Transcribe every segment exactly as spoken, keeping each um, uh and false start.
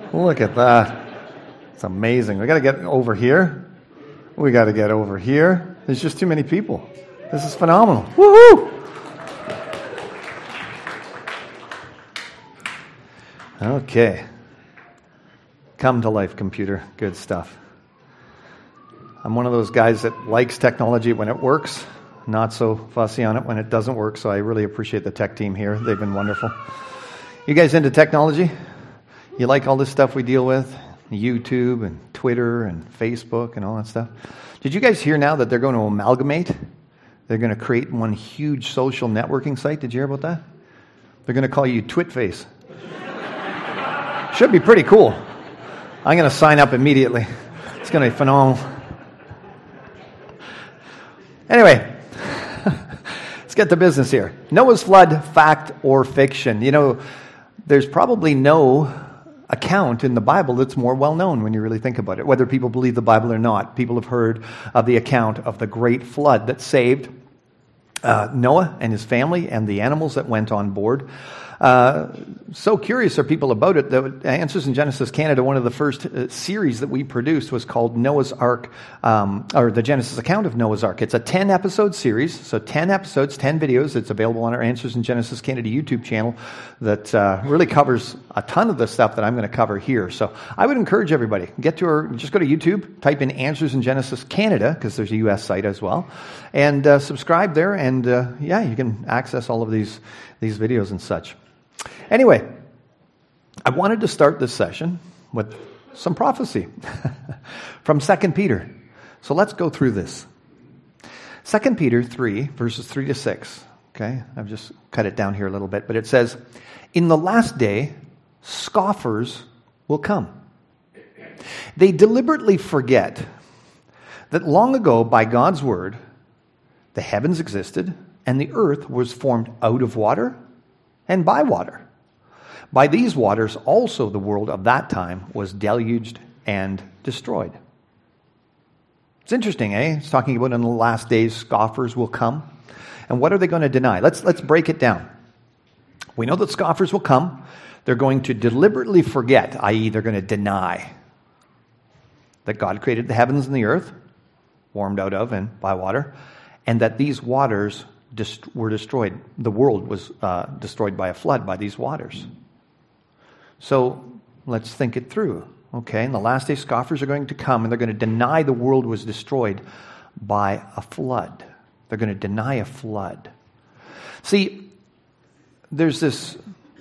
Look at that. It's amazing. We got to get over here. We got to get over here. There's just too many people. This is phenomenal. Woohoo! Okay. Come to life, computer. Good stuff. I'm one of those guys that likes technology when it works, not so fussy on it when it doesn't work, so I really appreciate the tech team here. They've been wonderful. You guys into technology? You like all this stuff we deal with? YouTube and Twitter and Facebook and all that stuff? Did you guys hear now that they're going to amalgamate? They're going to create one huge social networking site. Did you hear about that? They're going to call you Twitface. Should be pretty cool. I'm going to sign up immediately. It's going to be phenomenal. Anyway, let's get to business here. Noah's flood, fact or fiction? You know, there's probably no account in the Bible that's more well-known when you really think about it. Whether people believe the Bible or not, people have heard of the account of the great flood that saved uh, Noah and his family and the animals that went on board. Uh, so curious are people about it. The Answers in Genesis Canada, one of the first uh, series that we produced was called Noah's Ark, um, or the Genesis account of Noah's Ark. It's a ten episode series, so ten episodes, ten videos. It's available on our Answers in Genesis Canada YouTube channel that uh, really covers a ton of the stuff that I'm going to cover here. So I would encourage everybody, get to our, just go to YouTube, type in Answers in Genesis Canada, because there's a U S site as well, and uh, subscribe there, and uh, yeah, you can access all of these these videos and such. Anyway, I wanted to start this session with some prophecy from Second Peter. So let's go through this. Second Peter three, verses three to six. Okay, I've just cut it down here a little bit, but it says, "In the last day, scoffers will come. They deliberately forget that long ago, by God's word, the heavens existed, and the earth was formed out of water and by water. By these waters also the world of that time was deluged and destroyed." It's interesting, eh? It's talking about in the last days scoffers will come. And what are they going to deny? Let's let's break it down. We know that scoffers will come. They're going to deliberately forget, that is they're going to deny that God created the heavens and the earth, formed out of and by water, and that these waters dest- were destroyed. The world was uh, destroyed by a flood by these waters. So let's think it through. Okay, in the last day, scoffers are going to come and they're going to deny the world was destroyed by a flood. They're going to deny a flood. See, there's this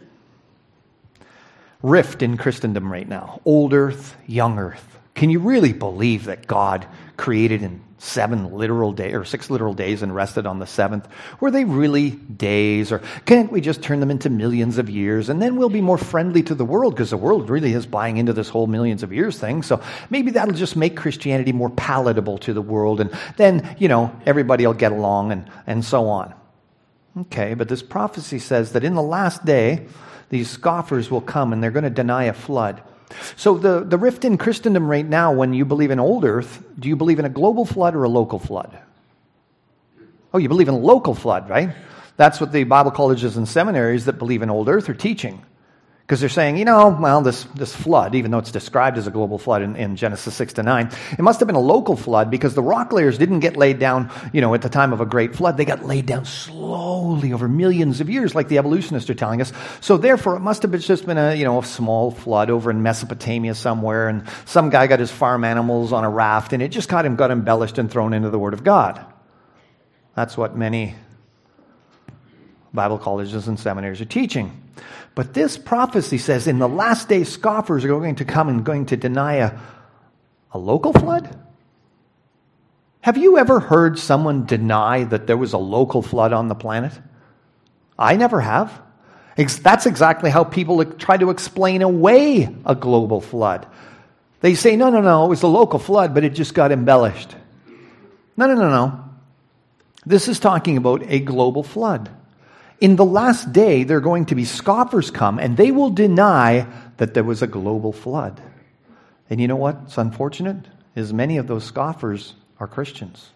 rift in Christendom right now. Old earth, young earth. Can you really believe that God created in seven literal days, or six literal days, and rested on the seventh? Were they really days? Or can't we just turn them into millions of years, and then we'll be more friendly to the world, because the world really is buying into this whole millions of years thing. So maybe that'll just make Christianity more palatable to the world, and then, you know, everybody will get along, and, and so on. Okay, but this prophecy says that in the last day, these scoffers will come, and they're going to deny a flood. So the, the rift in Christendom right now, when you believe in old earth, do you believe in a global flood or a local flood? Oh, you believe in a local flood, right? That's what the Bible colleges and seminaries that believe in old earth are teaching. Because they're saying, you know, well, this, this flood, even though it's described as a global flood in, in Genesis six to nine, it must have been a local flood because the rock layers didn't get laid down, you know, at the time of a great flood. They got laid down slowly over millions of years, like the evolutionists are telling us. So therefore, it must have been just been a, you know, a small flood over in Mesopotamia somewhere, and some guy got his farm animals on a raft, and it just got him, got embellished and thrown into the Word of God. That's what many Bible colleges and seminaries are teaching. But this prophecy says in the last day, scoffers are going to come and going to deny a, a local flood? Have you ever heard someone deny that there was a local flood on the planet? I never have. That's exactly how people try to explain away a global flood. They say, no, no, no, it was a local flood, but it just got embellished. No, no, no, no. This is talking about a global flood. In the last day, there are going to be scoffers come, and they will deny that there was a global flood. And you know what's unfortunate? Is many of those scoffers are Christians.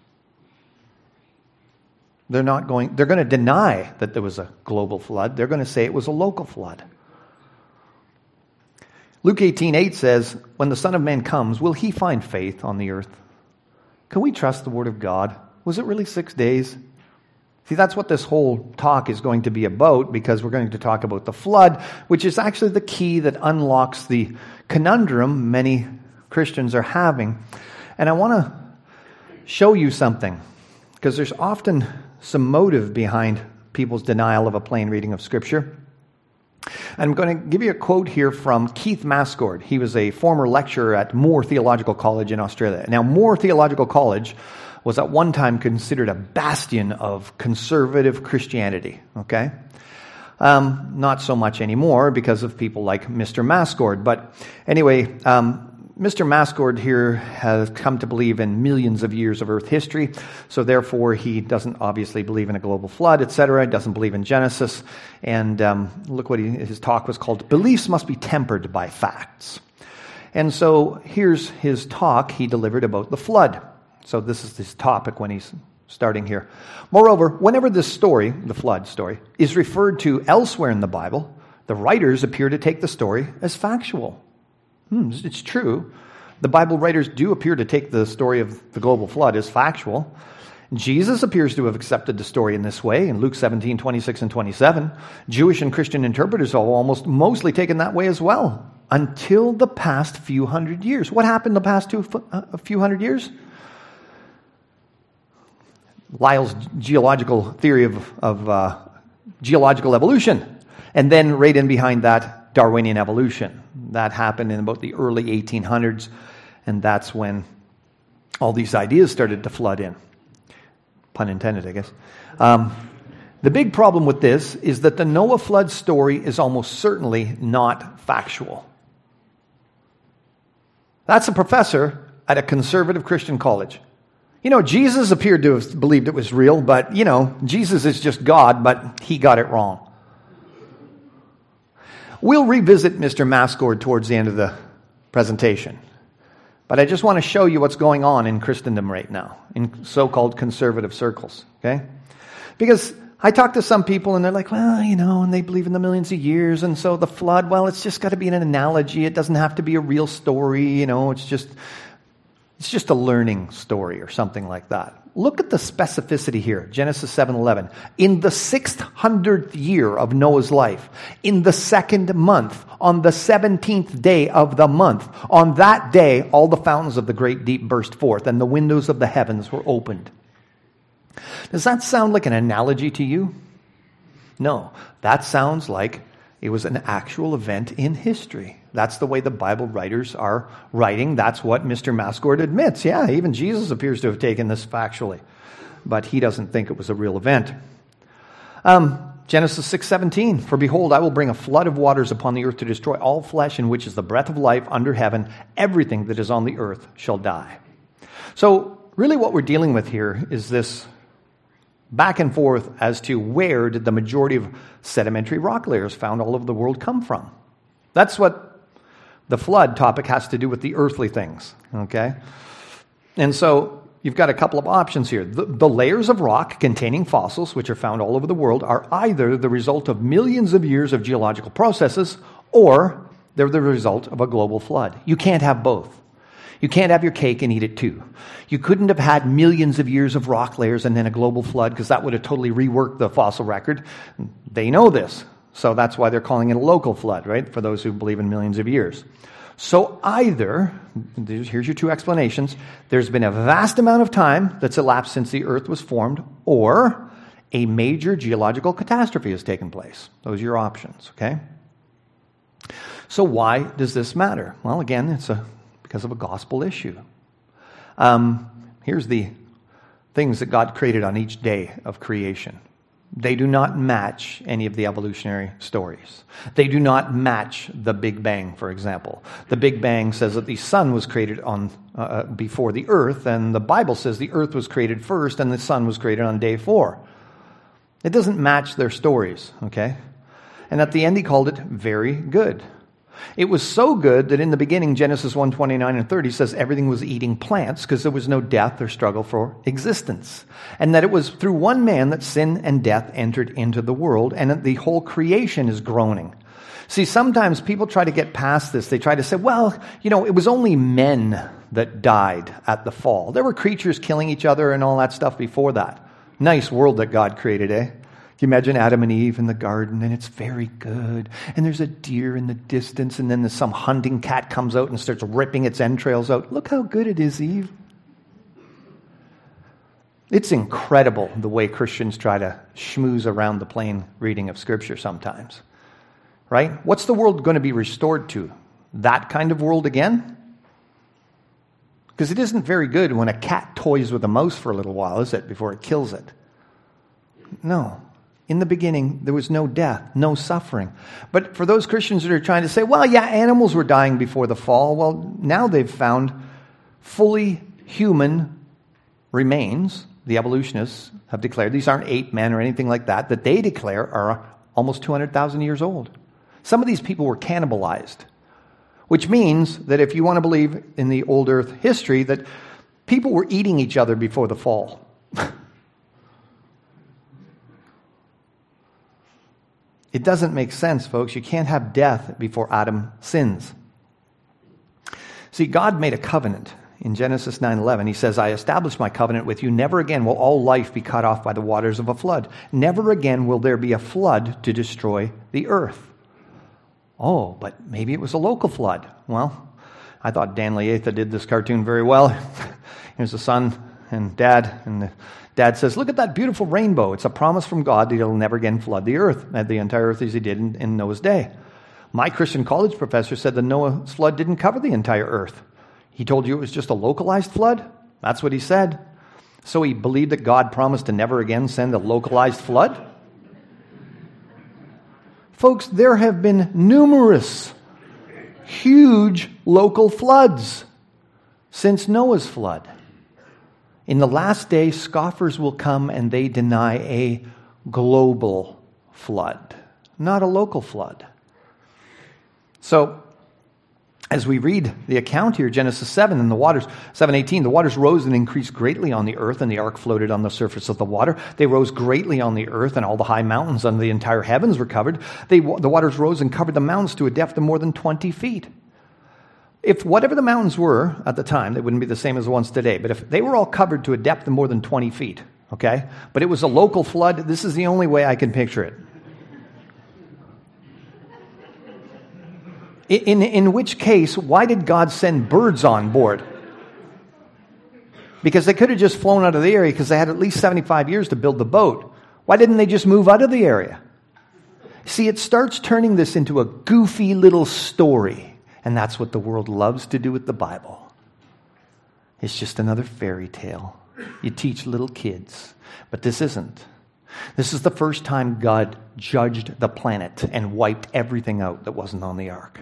They're not going, they're going to deny that there was a global flood. They're going to say it was a local flood. Luke eighteen eight says, when the Son of Man comes, will he find faith on the earth? Can we trust the word of God? Was it really six days? See, that's what this whole talk is going to be about, because we're going to talk about the flood, which is actually the key that unlocks the conundrum many Christians are having. And I want to show you something, because there's often some motive behind people's denial of a plain reading of Scripture. I'm going to give you a quote here from Keith Mascord. He was a former lecturer at Moore Theological College in Australia. Now, Moore Theological College was at one time considered a bastion of conservative Christianity, okay? Um, not so much anymore because of people like Mister Mascord. But anyway, um, Mister Mascord here has come to believe in millions of years of Earth history, so therefore he doesn't obviously believe in a global flood, et cetera. He doesn't believe in Genesis. And um, look what he, his talk was called, Beliefs Must Be Tempered by Facts. And so here's his talk he delivered about the flood. So this is his topic when he's starting here. Moreover, whenever this story, the flood story, is referred to elsewhere in the Bible, the writers appear to take the story as factual. Hmm, it's true. The Bible writers do appear to take the story of the global flood as factual. Jesus appears to have accepted the story in this way in Luke seventeen, twenty-six and twenty-seven. Jewish and Christian interpreters have almost mostly taken that way as well, until the past few hundred years. What happened the past two, a few hundred years? Lyell's geological theory of, of uh, geological evolution. And then right in behind that, Darwinian evolution. That happened in about the early eighteen hundreds, and that's when all these ideas started to flood in. Pun intended, I guess. Um, the big problem with this is that the Noah flood story is almost certainly not factual. That's a professor at a conservative Christian college. You know, Jesus appeared to have believed it was real, but, you know, Jesus is just God, but he got it wrong. We'll revisit Mister Mascord towards the end of the presentation. But I just want to show you what's going on in Christendom right now, in so-called conservative circles, okay? Because I talk to some people and they're like, well, you know, and they believe in the millions of years, and so the flood, well, it's just got to be an analogy. It doesn't have to be a real story, you know, it's just... It's just a learning story or something like that. Look at the specificity here, Genesis seven eleven. In the six hundredth year of Noah's life, in the second month, on the seventeenth day of the month, on that day, all the fountains of the great deep burst forth, and the windows of the heavens were opened. Does that sound like an analogy to you? No, that sounds like it was an actual event in history. That's the way the Bible writers are writing. That's what Mister Mascord admits. Yeah, even Jesus appears to have taken this factually, but he doesn't think it was a real event. Um, Genesis six seventeen, for behold, I will bring a flood of waters upon the earth to destroy all flesh, in which is the breath of life under heaven. Everything that is on the earth shall die. So really what we're dealing with here is this back and forth as to where did the majority of sedimentary rock layers found all over the world come from. That's what the flood topic has to do with the earthly things, okay? And so you've got a couple of options here. The, the layers of rock containing fossils, which are found all over the world, are either the result of millions of years of geological processes, or they're the result of a global flood. You can't have both. You can't have your cake and eat it too. You couldn't have had millions of years of rock layers and then a global flood, because that would have totally reworked the fossil record. They know this. So that's why they're calling it a local flood, right? For those who believe in millions of years. So either, here's your two explanations, there's been a vast amount of time that's elapsed since the earth was formed, or a major geological catastrophe has taken place. Those are your options, okay? So why does this matter? Well, again, it's a because of a gospel issue. Um, here's the things that God created on each day of creation. They do not match any of the evolutionary stories. They do not match the Big Bang, for example. The Big Bang says that the sun was created on uh, before the earth, and the Bible says the earth was created first and the sun was created on day four. It doesn't match their stories, okay? And at the end he called it very good. It was so good that in the beginning, Genesis one twenty-nine and thirty says everything was eating plants because there was no death or struggle for existence. And that it was through one man that sin and death entered into the world, and that the whole creation is groaning. See, sometimes people try to get past this. They try to say, well, you know, it was only men that died at the fall. There were creatures killing each other and all that stuff before that. Nice world that God created, eh? Can you imagine Adam and Eve in the garden, and it's very good, and there's a deer in the distance, and then there's some hunting cat comes out and starts ripping its entrails out. Look how good it is, Eve. It's incredible the way Christians try to schmooze around the plain reading of Scripture sometimes. Right? What's the world going to be restored to? That kind of world again? Because it isn't very good when a cat toys with a mouse for a little while, is it, before it kills it? No. In the beginning, there was no death, no suffering. But for those Christians that are trying to say, well, yeah, animals were dying before the fall, well, now they've found fully human remains. The evolutionists have declared, these aren't ape men or anything like that, that they declare are almost two hundred thousand years old. Some of these people were cannibalized, which means that if you want to believe in the old earth history, that people were eating each other before the fall. It doesn't make sense, folks. You can't have death before Adam sins. See, God made a covenant. In Genesis nine eleven, he says, I establish my covenant with you. Never again will all life be cut off by the waters of a flood. Never again will there be a flood to destroy the earth. Oh, but maybe it was a local flood. Well, I thought Dan Leatha did this cartoon very well. Here's the son and dad, and the dad says, look at that beautiful rainbow. It's a promise from God that he'll never again flood the earth, the entire earth as he did in, in Noah's day. My Christian college professor said the Noah's flood didn't cover the entire earth. He told you it was just a localized flood? That's what he said. So he believed that God promised to never again send a localized flood? Folks, there have been numerous, huge local floods since Noah's flood. In the last day, scoffers will come and they deny a global flood, not a local flood. So, as we read the account here, Genesis seven, and the waters, seven eighteen, the waters rose and increased greatly on the earth, and the ark floated on the surface of the water. They rose greatly on the earth, and all the high mountains under the entire heavens were covered. They, the waters rose and covered the mountains to a depth of more than twenty feet. If whatever the mountains were at the time, they wouldn't be the same as the ones today, but if they were all covered to a depth of more than twenty feet, okay, but it was a local flood, this is the only way I can picture it. In, in which case, why did God send birds on board? Because they could have just flown out of the area because they had at least seventy-five years to build the boat. Why didn't they just move out of the area? See, it starts turning this into a goofy little story. And that's what the world loves to do with the Bible. It's just another fairy tale. You teach little kids. But this isn't. This is the first time God judged the planet and wiped everything out that wasn't on the ark.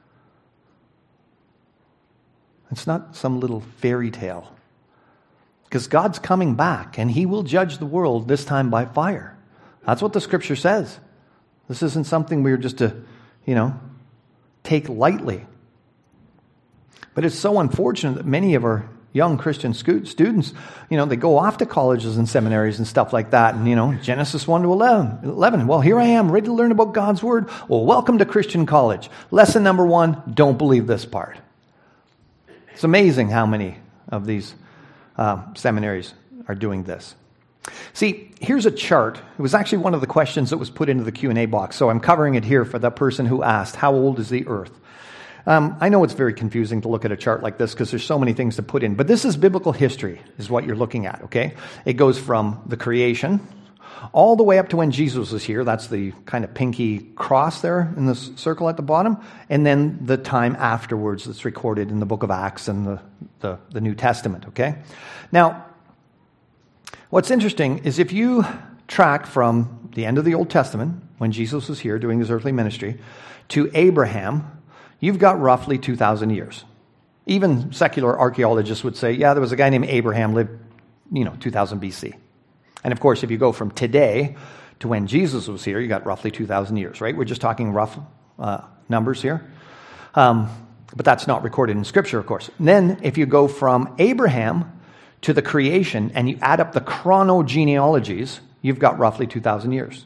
It's not some little fairy tale. Because God's coming back and he will judge the world, this time by fire. That's what the scripture says. This isn't something we're just to, you know, take lightly. But it's so unfortunate that many of our young Christian students, you know, they go off to colleges and seminaries and stuff like that. And, you know, Genesis one to eleven. Well, here I am, ready to learn about God's word. Well, welcome to Christian college. Lesson number one, don't believe this part. It's amazing how many of these uh, seminaries are doing this. See, here's a chart. It was actually one of the questions that was put into the Q and A box. So I'm covering it here for the person who asked, how old is the earth? Um, I know it's very confusing to look at a chart like this because there's so many things to put in. But this is biblical history, is what you're looking at, okay? It goes from the creation all the way up to when Jesus was here. That's the kind of pinky cross there in the circle at the bottom. And then the time afterwards that's recorded in the book of Acts and the, the, the New Testament, okay? Now, what's interesting is if you track from the end of the Old Testament, when Jesus was here doing his earthly ministry, to Abraham, you've got roughly two thousand years. Even secular archaeologists would say, yeah, there was a guy named Abraham lived, you know, two thousand B C. And of course, if you go from today to when Jesus was here, you got roughly two thousand years, right? We're just talking rough uh, numbers here. Um, but that's not recorded in Scripture, of course. And then if you go from Abraham to the creation and you add up the chronogenealogies, you've got roughly two thousand years.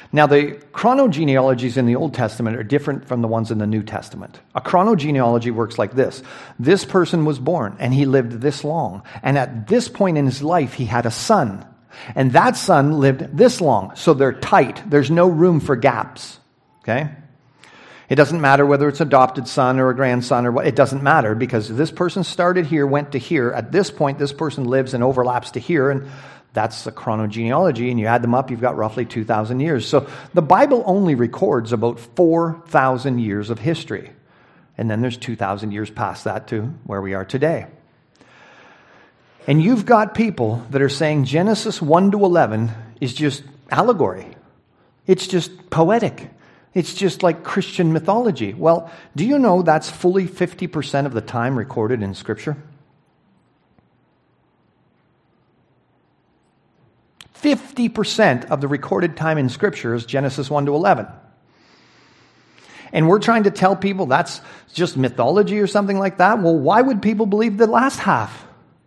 Now, the chronogenealogies in the Old Testament are different from the ones in the New Testament. A chronogenealogy works like this. This person was born, and he lived this long. And at this point in his life, he had a son. And that son lived this long. So they're tight. There's no room for gaps. Okay? It doesn't matter whether it's adopted son or a grandson or what. It doesn't matter because this person started here, went to here. At this point, this person lives and overlaps to here. And that's the chronogenealogy, and you add them up, you've got roughly two thousand years. So the Bible only records about four thousand years of history. And then there's two thousand years past that to where we are today. And you've got people that are saying Genesis one to eleven is just allegory. It's just poetic. It's just like Christian mythology. Well, do you know that's fully fifty percent of the time recorded in Scripture? fifty percent of the recorded time in Scripture is Genesis one to eleven. And we're trying to tell people that's just mythology or something like that. Well, why would people believe the last half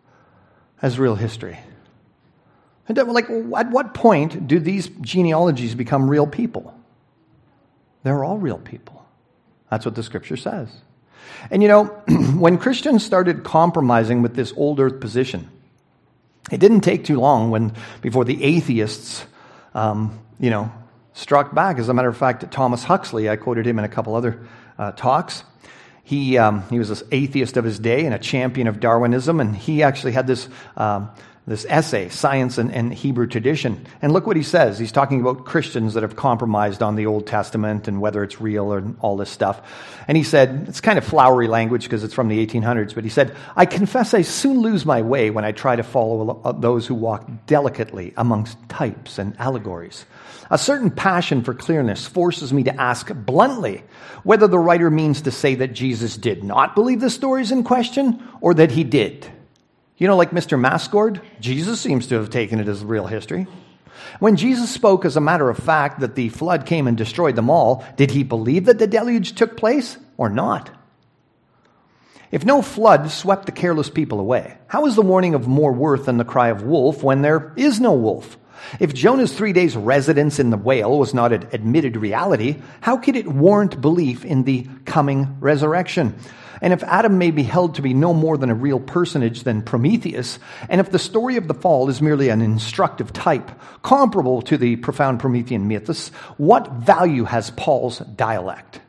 as real history? And like, at what point do these genealogies become real people? They're all real people. That's what the Scripture says. And you know, when Christians started compromising with this old earth position, it didn't take too long when before the atheists, um, you know, struck back. As a matter of fact, Thomas Huxley, I quoted him in a couple other uh, talks. He um, he was an atheist of his day and a champion of Darwinism, and he actually had this um, this essay, Science and, and Hebrew Tradition. And look what he says. He's talking about Christians that have compromised on the Old Testament and whether it's real or all this stuff. And he said, it's kind of flowery language because it's from the eighteen hundreds, but he said, I confess I soon lose my way when I try to follow those who walk delicately amongst types and allegories. A certain passion for clearness forces me to ask bluntly whether the writer means to say that Jesus did not believe the stories in question or that he did. You know, like Mister Mascord, Jesus seems to have taken it as real history. When Jesus spoke as a matter of fact that the flood came and destroyed them all, did he believe that the deluge took place or not? If no flood swept the careless people away, how is the warning of more worth than the cry of wolf when there is no wolf? If Jonah's three days residence in the whale was not an admitted reality, how could it warrant belief in the coming resurrection? And if Adam may be held to be no more than a real personage than Prometheus, and if the story of the fall is merely an instructive type, comparable to the profound Promethean mythos, what value has Paul's dialect?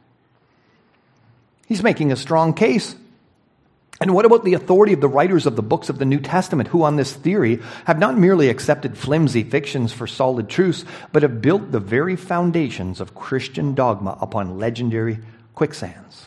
He's making a strong case. And what about the authority of the writers of the books of the New Testament, who on this theory have not merely accepted flimsy fictions for solid truths, but have built the very foundations of Christian dogma upon legendary quicksands?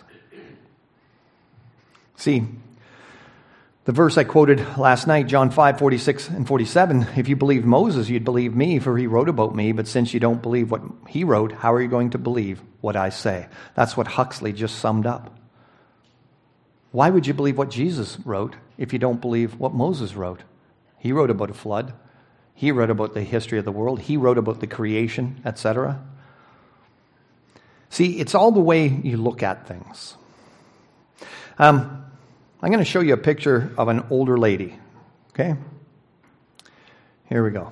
See, the verse I quoted last night, John five, forty-six and forty-seven, if you believed Moses, you'd believe me, for he wrote about me. But since you don't believe what he wrote, how are you going to believe what I say? That's what Huxley just summed up. Why would you believe what Jesus wrote if you don't believe what Moses wrote? He wrote about a flood. He wrote about the history of the world. He wrote about the creation, et cetera. See, it's all the way you look at things. Um, I'm going to show you a picture of an older lady. Okay? Here we go.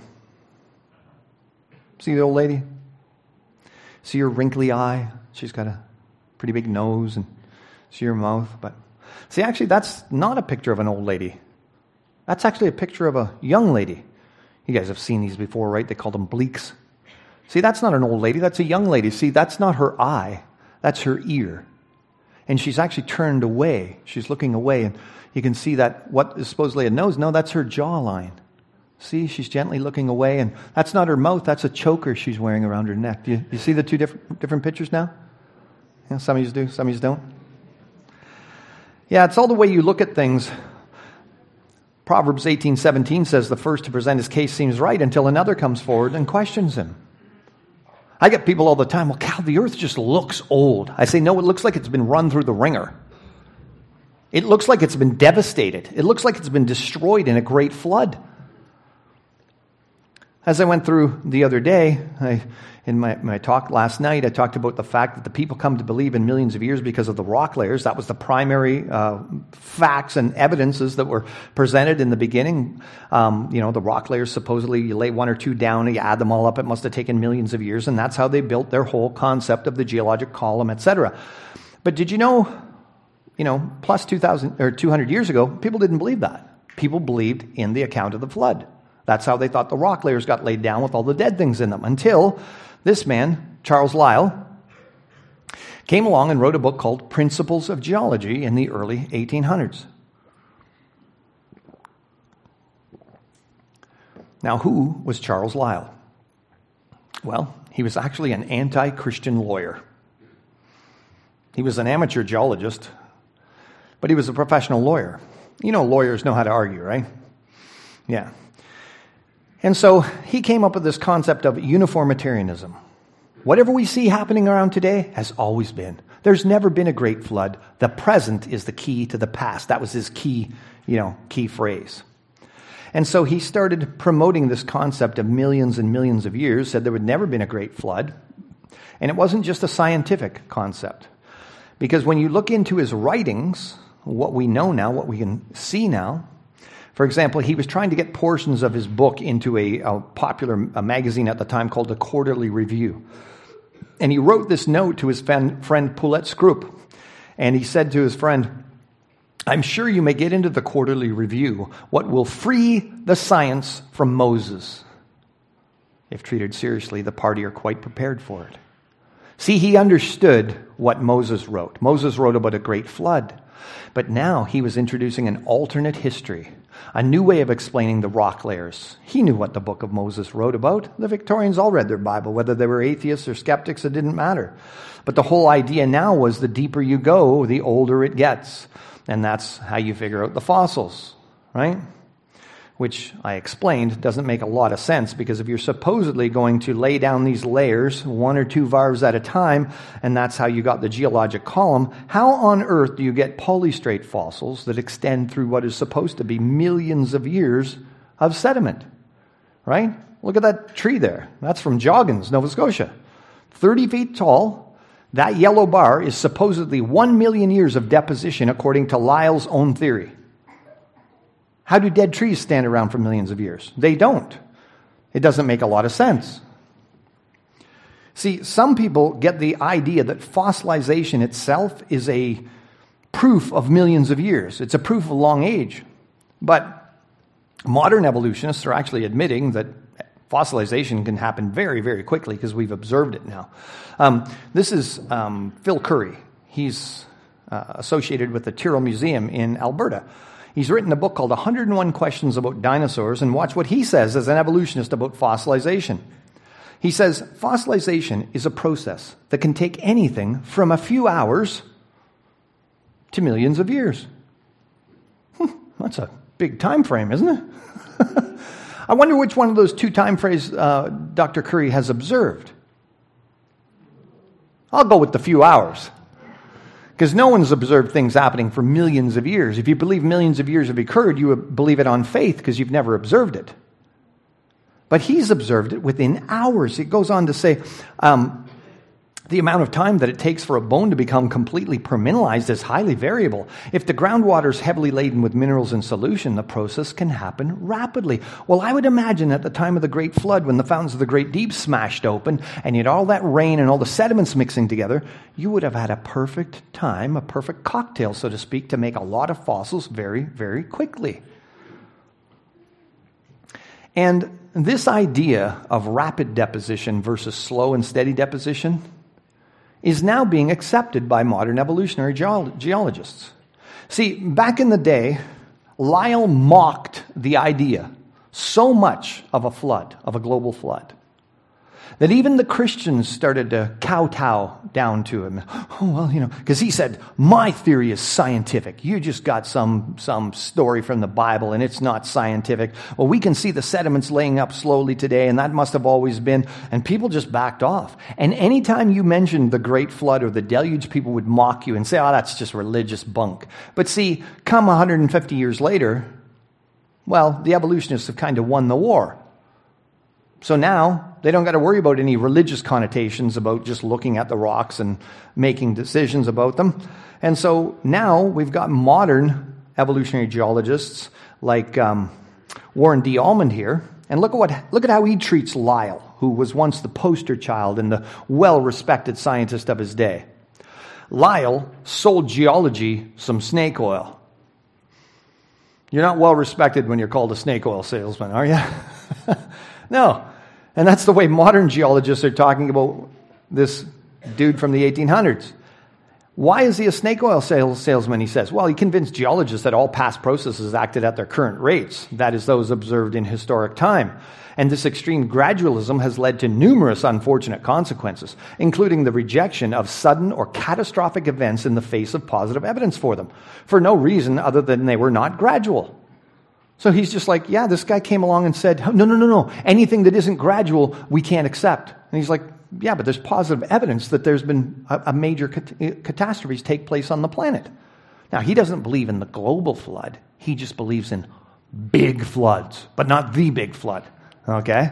See the old lady? See her wrinkly eye? She's got a pretty big nose, and see her mouth. But see, actually, that's not a picture of an old lady. That's actually a picture of a young lady. You guys have seen these before, right? They call them bleaks. See, that's not an old lady. That's a young lady. See, that's not her eye. That's her ear. And she's actually turned away. She's looking away. And you can see that what is supposedly a nose, no, that's her jawline. See, she's gently looking away. And that's not her mouth. That's a choker she's wearing around her neck. Do you, you see the two different, different pictures now? Yeah, some of you do, some of you don't. Yeah, it's all the way you look at things. Proverbs eighteen seventeen says the first to present his case seems right until another comes forward and questions him. I get people all the time, well, Cal, the earth just looks old. I say, no, it looks like it's been run through the ringer. It looks like it's been devastated. It looks like it's been destroyed in a great flood. As I went through the other day, I, in my, my talk last night, I talked about the fact that the people come to believe in millions of years because of the rock layers. That was the primary uh, facts and evidences that were presented in the beginning. Um, you know, the rock layers, supposedly you lay one or two down and you add them all up. It must have taken millions of years, and that's how they built their whole concept of the geologic column, et cetera. But did you know, you know, plus two thousand or two hundred years ago, people didn't believe that. People believed in the account of the flood. That's how they thought the rock layers got laid down with all the dead things in them, until this man, Charles Lyell, came along and wrote a book called Principles of Geology in the early eighteen hundreds. Now, who was Charles Lyell? Well, he was actually an anti-Christian lawyer. He was an amateur geologist, but he was a professional lawyer. You know, lawyers know how to argue, right? Yeah. And so he came up with this concept of uniformitarianism. Whatever we see happening around today has always been. There's never been a great flood. The present is the key to the past. That was his key, you know, key phrase. And so he started promoting this concept of millions and millions of years, said there would never been a great flood. And it wasn't just a scientific concept. Because when you look into his writings, what we know now, what we can see now, for example, he was trying to get portions of his book into a, a popular a magazine at the time called the Quarterly Review. And he wrote this note to his friend, friend Poulet Scroop. And he said to his friend, "I'm sure you may get into the Quarterly Review what will free the science from Moses. If treated seriously, the party are quite prepared for it." See, he understood what Moses wrote. Moses wrote about a great flood. But now he was introducing an alternate history, a new way of explaining the rock layers. He knew what the book of Moses wrote about. The Victorians all read their Bible, whether they were atheists or skeptics, it didn't matter. But the whole idea now was the deeper you go, the older it gets. And that's how you figure out the fossils, right? Which I explained doesn't make a lot of sense, because if you're supposedly going to lay down these layers one or two varves at a time, and that's how you got the geologic column, how on earth do you get polystrate fossils that extend through what is supposed to be millions of years of sediment, right? Look at that tree there. That's from Joggins, Nova Scotia. thirty feet tall. That yellow bar is supposedly one million years of deposition according to Lyell's own theory. How do dead trees stand around for millions of years? They don't. It doesn't make a lot of sense. See, some people get the idea that fossilization itself is a proof of millions of years. It's a proof of long age. But modern evolutionists are actually admitting that fossilization can happen very, very quickly, because we've observed it now. Um, this is um, Phil Curry. He's uh, associated with the Tyrrell Museum in Alberta. He's written a book called one hundred and one Questions About Dinosaurs, and watch what he says as an evolutionist about fossilization. He says, fossilization is a process that can take anything from a few hours to millions of years. Hmm, that's a big time frame, isn't it? I wonder which one of those two time frames uh, Doctor Curry has observed. I'll go with the few hours. Because no one's observed things happening for millions of years. If you believe millions of years have occurred, you believe it on faith because you've never observed it. But he's observed it within hours. It goes on to say, um, the amount of time that it takes for a bone to become completely permineralized is highly variable. If the groundwater is heavily laden with minerals in solution, the process can happen rapidly. Well, I would imagine at the time of the Great Flood, when the fountains of the Great Deep smashed open, and you had all that rain and all the sediments mixing together, you would have had a perfect time, a perfect cocktail, so to speak, to make a lot of fossils very, very quickly. And this idea of rapid deposition versus slow and steady deposition is now being accepted by modern evolutionary geolo- geologists. See, back in the day, Lyell mocked the idea so much of a flood, of a global flood, that even the Christians started to kowtow down to him. Oh, well, you know, because he said, my theory is scientific. You just got some, some story from the Bible and it's not scientific. Well, we can see the sediments laying up slowly today, and that must have always been. And people just backed off. And anytime you mentioned the Great Flood or the Deluge, people would mock you and say, oh, that's just religious bunk. But see, come one hundred fifty years later, well, the evolutionists have kind of won the war. So now they don't got to worry about any religious connotations about just looking at the rocks and making decisions about them. And so now we've got modern evolutionary geologists like um, Warren D. Almond here. And look at what look at how he treats Lyell, who was once the poster child and the well-respected scientist of his day. Lyell sold geology some snake oil. You're not well-respected when you're called a snake oil salesman, are you? No. And that's the way modern geologists are talking about this dude from the eighteen hundreds. Why is he a snake oil sales salesman, he says? Well, he convinced geologists that all past processes acted at their current rates, that is, those observed in historic time. And this extreme gradualism has led to numerous unfortunate consequences, including the rejection of sudden or catastrophic events in the face of positive evidence for them, for no reason other than they were not gradual. So he's just like, yeah, this guy came along and said, no, no, no, no, anything that isn't gradual, we can't accept. And he's like, yeah, but there's positive evidence that there's been a, a major cat- catastrophes take place on the planet. Now, he doesn't believe in the global flood. He just believes in big floods, but not the big flood. Okay?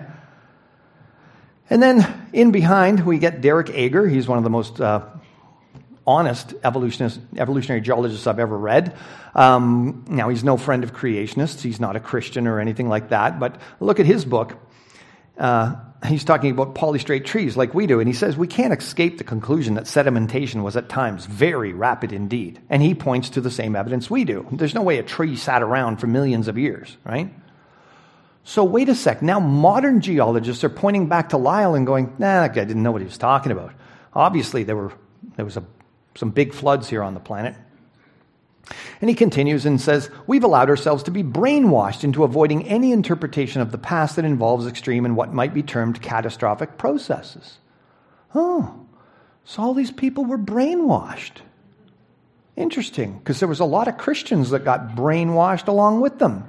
And then in behind, we get Derek Ager. He's one of the most uh, honest evolutionist, evolutionary geologists I've ever read. Um, now, he's no friend of creationists. He's not a Christian or anything like that. But look at his book. Uh, he's talking about polystrate trees like we do. And he says we can't escape the conclusion that sedimentation was at times very rapid indeed. And he points to the same evidence we do. There's no way a tree sat around for millions of years, right? So wait a sec. Now modern geologists are pointing back to Lyell and going, nah, that guy didn't know what he was talking about. Obviously, there were there was a, some big floods here on the planet. And he continues and says, we've allowed ourselves to be brainwashed into avoiding any interpretation of the past that involves extreme and what might be termed catastrophic processes. Oh, so all these people were brainwashed. Interesting, because there was a lot of Christians that got brainwashed along with them.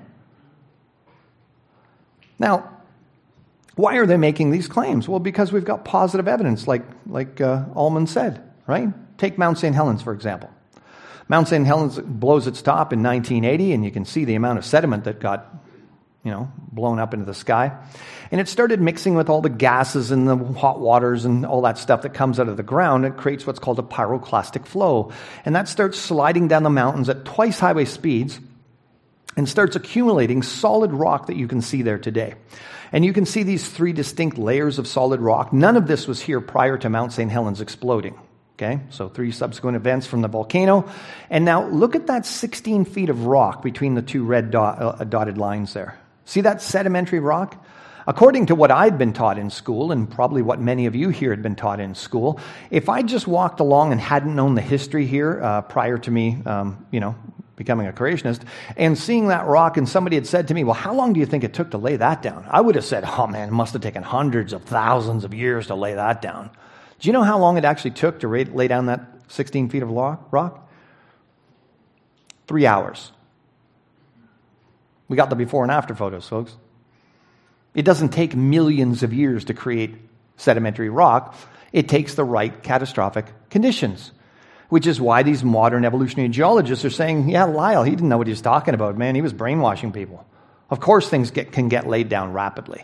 Now, why are they making these claims? Well, because we've got positive evidence, like, like uh, Almond said, right? Take Mount Saint Helens, for example. Mount Saint Helens blows its top in nineteen eighty, and you can see the amount of sediment that got, you know, blown up into the sky. And it started mixing with all the gases and the hot waters and all that stuff that comes out of the ground. It creates what's called a pyroclastic flow. And that starts sliding down the mountains at twice highway speeds and starts accumulating solid rock that you can see there today. And you can see these three distinct layers of solid rock. None of this was here prior to Mount Saint Helens exploding. Okay, so three subsequent events from the volcano. And now look at that sixteen feet of rock between the two red dot, uh, dotted lines there. See that sedimentary rock? According to what I'd been taught in school, and probably what many of you here had been taught in school, if I just walked along and hadn't known the history here uh, prior to me, um, you know, becoming a creationist, and seeing that rock and somebody had said to me, well, how long do you think it took to lay that down? I would have said, oh man, it must have taken hundreds of thousands of years to lay that down. Do you know how long it actually took to lay down that sixteen feet of rock? Three hours. We got the before and after photos, folks. It doesn't take millions of years to create sedimentary rock. It takes the right catastrophic conditions, which is why these modern evolutionary geologists are saying, yeah, Lyell, he didn't know what he was talking about, man. He was brainwashing people. Of course things get, can get laid down rapidly.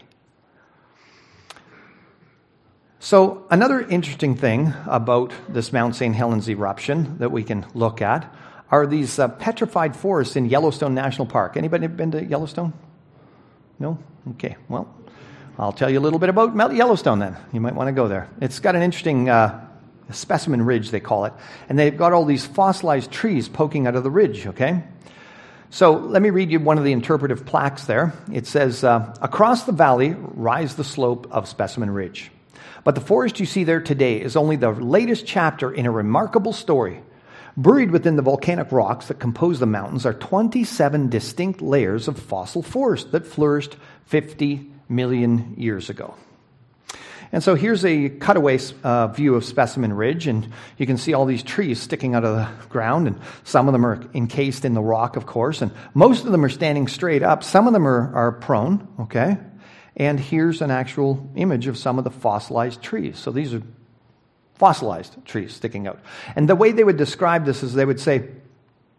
So another interesting thing about this Mount Saint Helens eruption that we can look at are these uh, petrified forests in Yellowstone National Park. Anybody been to Yellowstone? No? Okay, well, I'll tell you a little bit about Mount Yellowstone then. You might want to go there. It's got an interesting uh, specimen ridge, they call it, and they've got all these fossilized trees poking out of the ridge, okay? So let me read you one of the interpretive plaques there. It says, uh, across the valley rise the slope of Specimen Ridge. But the forest you see there today is only the latest chapter in a remarkable story. Buried within the volcanic rocks that compose the mountains are twenty-seven distinct layers of fossil forest that flourished fifty million years ago. And so here's a cutaway uh, view of Specimen Ridge, and you can see all these trees sticking out of the ground, and some of them are encased in the rock, of course, and most of them are standing straight up. Some of them are, are prone, okay? And here's an actual image of some of the fossilized trees. So these are fossilized trees sticking out. And the way they would describe this is they would say,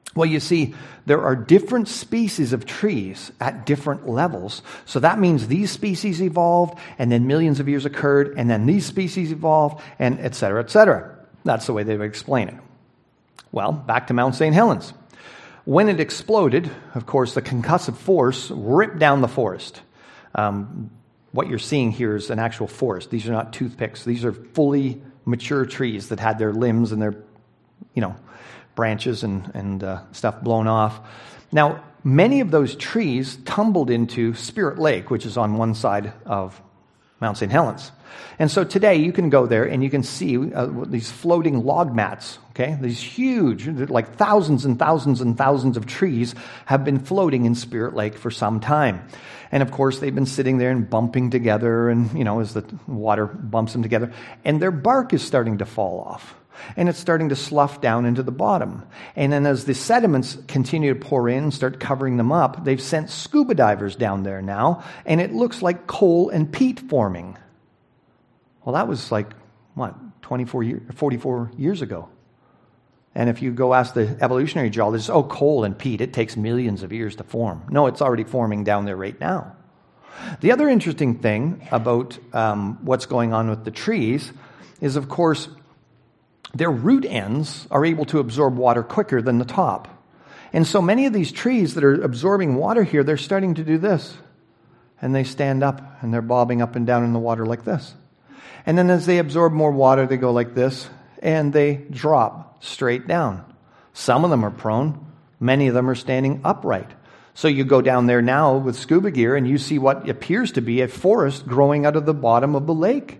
Well, you see, there are different species of trees at different levels. So that means these species evolved, and then millions of years occurred, and then these species evolved, and et cetera, et cetera. That's the way they would explain it. Well, back to Mount Saint Helens. When it exploded, of course, the concussive force ripped down the forest. Um, what you're seeing here is an actual forest. These are not toothpicks. These are fully mature trees that had their limbs and their, you know, branches and, and uh, stuff blown off. Now, many of those trees tumbled into Spirit Lake, which is on one side of Mount Saint Helens. And so today you can go there and you can see uh, these floating log mats, okay? These huge, like thousands and thousands and thousands of trees have been floating in Spirit Lake for some time. And of course, they've been sitting there and bumping together and, you know, as the water bumps them together. And their bark is starting to fall off. And it's starting to slough down into the bottom. And then as the sediments continue to pour in and start covering them up, they've sent scuba divers down there now, and it looks like coal and peat forming. Well, that was like, what, twenty-four years, forty-four years ago. And if you go ask the evolutionary geologists, oh, coal and peat, it takes millions of years to form. No, it's already forming down there right now. The other interesting thing about um, what's going on with the trees is, of course, their root ends are able to absorb water quicker than the top. And so many of these trees that are absorbing water here, they're starting to do this. And they stand up and they're bobbing up and down in the water like this. And then as they absorb more water, they go like this and they drop straight down. Some of them are prone. Many of them are standing upright. So you go down there now with scuba gear and you see what appears to be a forest growing out of the bottom of the lake.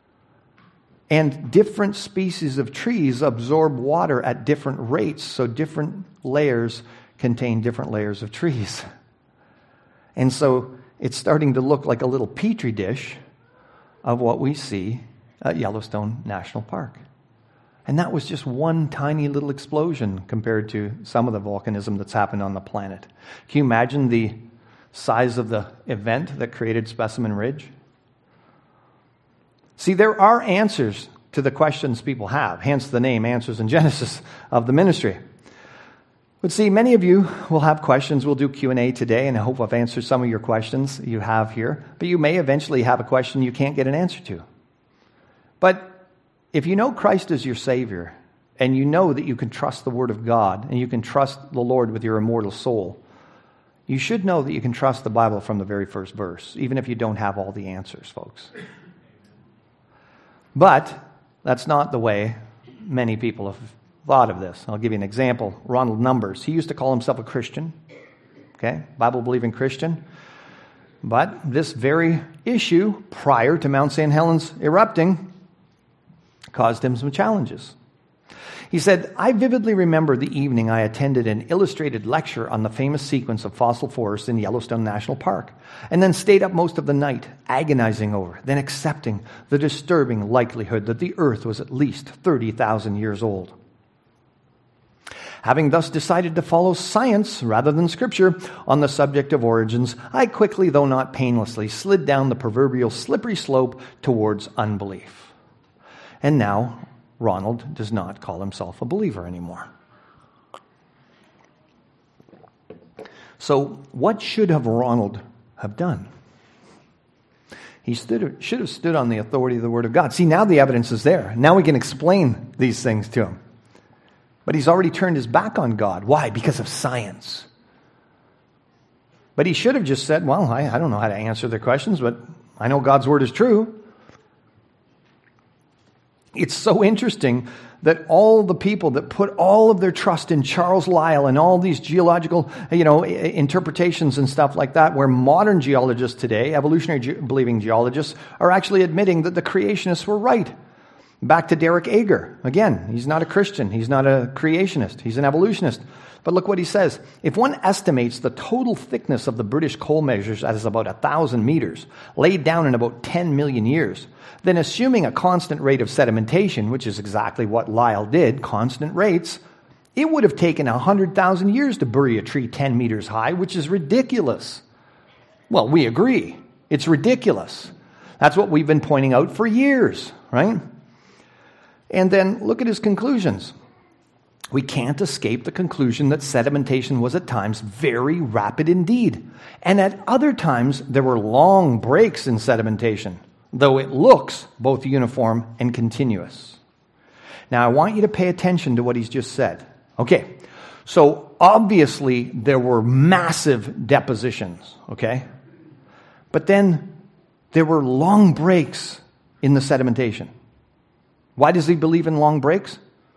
And different species of trees absorb water at different rates, so different layers contain different layers of trees. And so it's starting to look like a little petri dish of what we see at Yellowstone National Park. And that was just one tiny little explosion compared to some of the volcanism that's happened on the planet. Can you imagine the size of the event that created Specimen Ridge? See, there are answers to the questions people have, hence the name Answers in Genesis of the ministry. But see, many of you will have questions. We'll do Q and A today, and I hope I've answered some of your questions you have here. But you may eventually have a question you can't get an answer to. But if you know Christ as your Savior, and you know that you can trust the Word of God, and you can trust the Lord with your immortal soul, you should know that you can trust the Bible from the very first verse, even if you don't have all the answers, folks. But that's not the way many people have thought of this. I'll give you an example. Ronald Numbers. He used to call himself a Christian. Okay? Bible-believing Christian. But this very issue, prior to Mount Saint Helens erupting, caused him some challenges. He said, I vividly remember the evening I attended an illustrated lecture on the famous sequence of fossil forests in Yellowstone National Park, and then stayed up most of the night, agonizing over, then accepting the disturbing likelihood that the Earth was at least thirty thousand years old. Having thus decided to follow science rather than Scripture on the subject of origins, I quickly, though not painlessly, slid down the proverbial slippery slope towards unbelief. And now, Ronald does not call himself a believer anymore. So what should have Ronald have done? He stood, should have stood on the authority of the Word of God. See, now the evidence is there. Now we can explain these things to him. But he's already turned his back on God. Why? Because of science. But he should have just said, well, I, I don't know how to answer their questions, but I know God's Word is true. It's so interesting that all the people that put all of their trust in Charles Lyell and all these geological, you know, interpretations and stuff like that, where modern geologists today, evolutionary ge- believing geologists, are actually admitting that the creationists were right. Back to Derek Ager. Again, he's not a Christian. He's not a creationist. He's an evolutionist. But look what he says. If one estimates the total thickness of the British coal measures as about one thousand meters, laid down in about ten million years, then assuming a constant rate of sedimentation, which is exactly what Lyell did, constant rates, it would have taken one hundred thousand years to bury a tree ten meters high, which is ridiculous. Well, we agree. It's ridiculous. That's what we've been pointing out for years, right? And then look at his conclusions. we can't escape the conclusion that sedimentation was at times very rapid indeed. And at other times, there were long breaks in sedimentation, though it looks both uniform and continuous. Now, I want you to pay attention to what he's just said. Okay, so obviously there were massive depositions, okay? But then there were long breaks in the sedimentation. Why does he believe in long breaks?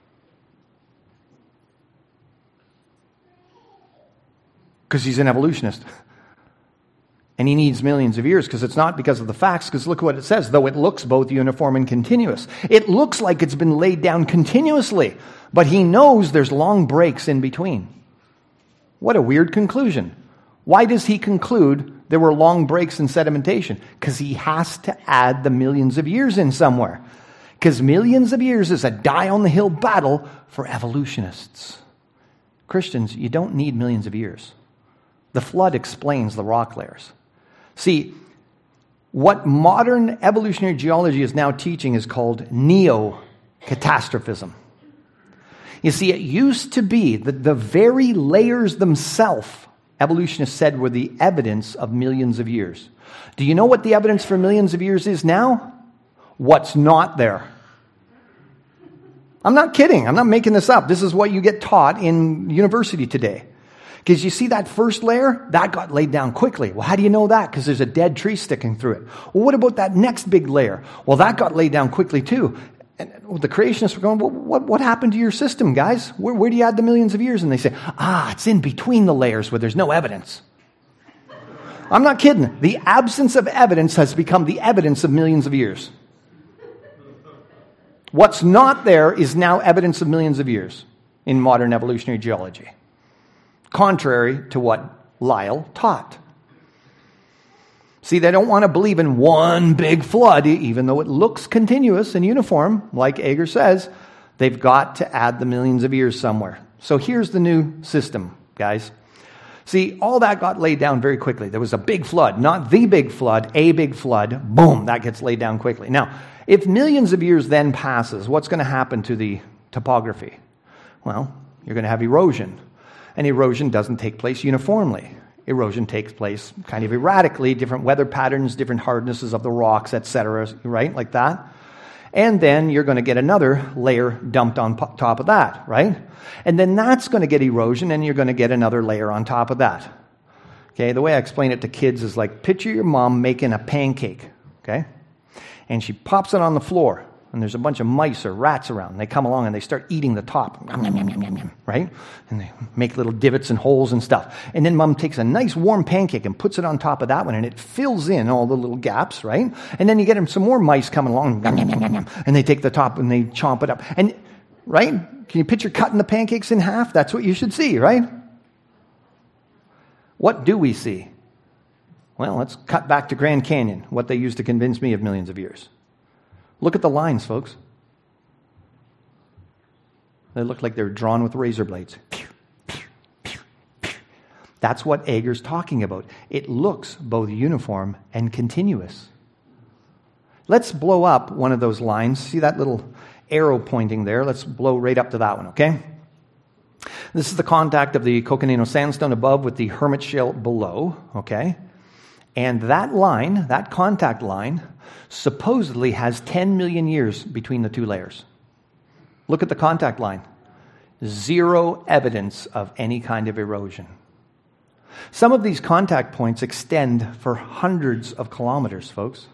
Because he's an evolutionist. And he needs millions of years, because it's not because of the facts, because look what it says, though it looks both uniform and continuous. It looks like it's been laid down continuously, but he knows there's long breaks in between. What a weird conclusion. Why does he conclude there were long breaks in sedimentation? Because he has to add the millions of years in somewhere. Because millions of years is a die-on-the-hill battle for evolutionists. Christians, you don't need millions of years. The flood explains the rock layers. See, what modern evolutionary geology is now teaching is called neo-catastrophism. You see, it used to be that the very layers themselves, evolutionists said, were the evidence of millions of years. Do you know what the evidence for millions of years is now? What's not there. I'm not kidding. I'm not making this up. This is what you get taught in university today. Because you see that first layer? That got laid down quickly. Well, how do you know that? Because there's a dead tree sticking through it. Well, what about that next big layer? Well, that got laid down quickly too. And the creationists were going, well, what, what happened to your system, guys? Where, where do you add the millions of years? And they say, ah, it's in between the layers where there's no evidence. I'm not kidding. The absence of evidence has become the evidence of millions of years. What's not there is now evidence of millions of years in modern evolutionary geology. Contrary to what Lyell taught. See, they don't want to believe in one big flood, even though it looks continuous and uniform, like Ager says. They've got to add the millions of years somewhere. So here's the new system, guys. See, all that got laid down very quickly. There was a big flood, not the big flood, a big flood. Boom, that gets laid down quickly. Now, if millions of years then passes, what's going to happen to the topography? Well, you're going to have erosion. And erosion doesn't take place uniformly. Erosion takes place kind of erratically, different weather patterns, different hardnesses of the rocks, et cetera, right, like that. And then you're going to get another layer dumped on top of that, right? And then that's going to get erosion, and you're going to get another layer on top of that. Okay, the way I explain it to kids is like, picture your mom making a pancake, okay? And she pops it on the floor. And there's a bunch of mice or rats around. And they come along and they start eating the top, right? And they make little divots and holes and stuff. And then Mom takes a nice warm pancake and puts it on top of that one, and it fills in all the little gaps, right? And then you get them some more mice coming along, and they take the top and they chomp it up. And right? Can you picture cutting the pancakes in half? That's what you should see, right? What do we see? Well, let's cut back to Grand Canyon, what they used to convince me of millions of years. Look at the lines, folks. They look like they're drawn with razor blades. That's what Ager's talking about. It looks both uniform and continuous. Let's blow up one of those lines. See that little arrow pointing there? Let's blow right up to that one, okay? This is the contact of the Coconino Sandstone above with the Hermit Shale below, okay? And that line, that contact line, supposedly has ten million years between the two layers. Look at the contact line. Zero evidence of any kind of erosion. Some of these contact points extend for hundreds of kilometers, folks.